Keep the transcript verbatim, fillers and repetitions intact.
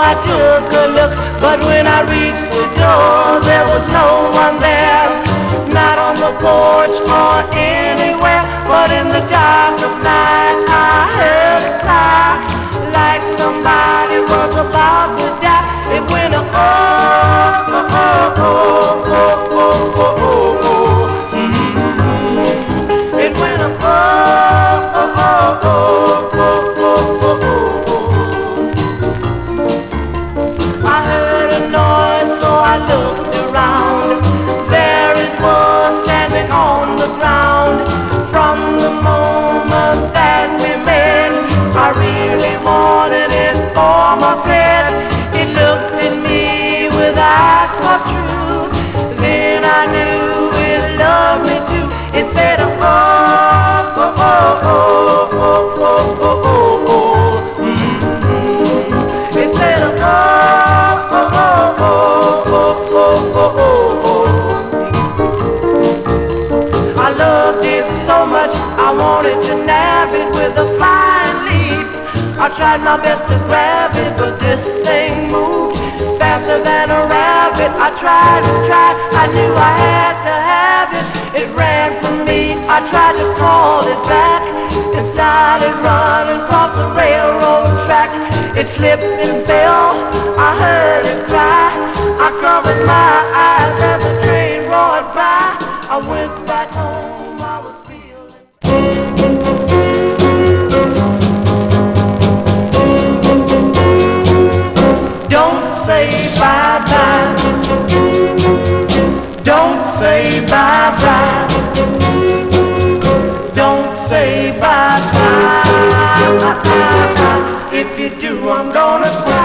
I took a look, but when I reached the door, there was no one there. Not on the porch or anywhere, but in the dark of night I heard a cry, like somebody was about to die. It went oh, oh, oh, oh, oh, oh, oh, oh, oh. Mm-hmm. It went oh, oh, oh, oh, oh, oh, oh, oh. I heard a noise, so I looked around. There it was, standing on the ground. From the moment that we met, I really wanted it for my pet. It looked at me with eyes so true. Then I knew it loved me too. It said, oh, oh, oh, oh, oh, oh, oh, oh, oh. Mm-hmm. It said, oh, oh, oh, oh, oh, oh, oh, oh, oh. I loved it so much, I wanted to nab it with a flying leap. I tried my best to grab it, but this thing moved faster than a rabbit. I tried and tried, I knew I had to have it. It ran from me, I tried to call it back. It started running across the railroad track. It slipped and fell, I heard it cry. I covered my eyes as the train roared by. I went back home, I was feeling. Don't say bye-bye. Don't say bye-bye. Don't say bye-bye. If you do, I'm gonna cry.